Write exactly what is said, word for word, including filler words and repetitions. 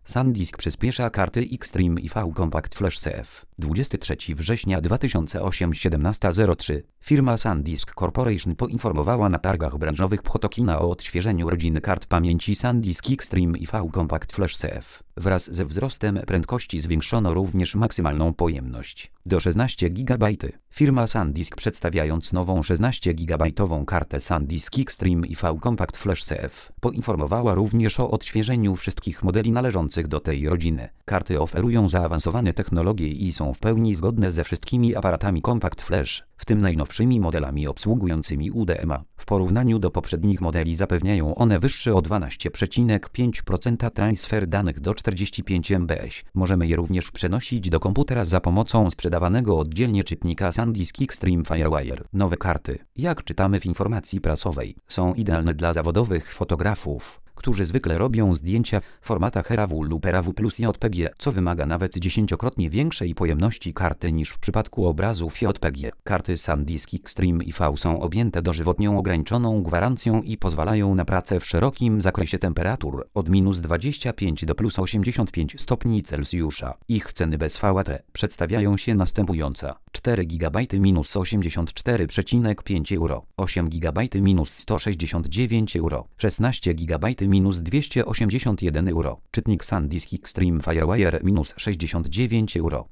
SanDisk przyspiesza karty Extreme I V Compact Flash C F. dwudziestego trzeciego września dwa tysiące ósmego siedemnaście zero trzy firma SanDisk Corporation poinformowała na targach branżowych Photokina o odświeżeniu rodziny kart pamięci SanDisk Extreme I V Compact Flash C F. Wraz ze wzrostem prędkości zwiększono również maksymalną pojemność do szesnaście gigabajtów. Firma SanDisk, przedstawiając nową szesnaściogigabajtową kartę SanDisk Extreme I V Compact Flash C F, poinformowała również o odświeżeniu wszystkich modeli należących do tej rodziny. Karty oferują zaawansowane technologie i są w pełni zgodne ze wszystkimi aparatami Compact Flash, w tym najnowszymi modelami obsługującymi U D M A. W porównaniu do poprzednich modeli zapewniają one wyższy o dwanaście przecinek pięć procent transfer danych do czterdziestu pięciu megabajtów. Możemy je również przenosić do komputera za pomocą sprzedawanego oddzielnie czytnika SanDisk Extreme Firewire. Nowe karty, jak czytamy w informacji prasowej, są idealne dla zawodowych fotografów, którzy zwykle robią zdjęcia w formatach RAW lub RAW plus J P G, co wymaga nawet dziesięciokrotnie większej pojemności karty niż w przypadku obrazów J P G. Karty SanDisk Extreme I V są objęte dożywotnią ograniczoną gwarancją i pozwalają na pracę w szerokim zakresie temperatur od minus dwudziestu pięciu do plus osiemdziesięciu pięciu stopni Celsjusza. Ich ceny bez V A T przedstawiają się następująco: cztery gigabajty minus osiemdziesiąt cztery przecinek pięć euro, osiem gigabajtów minus sto sześćdziesiąt dziewięć euro, szesnaście gigabajtów minus dwieście osiemdziesiąt jeden euro, czytnik SanDisk Extreme Firewire minus sześćdziesiąt dziewięć euro.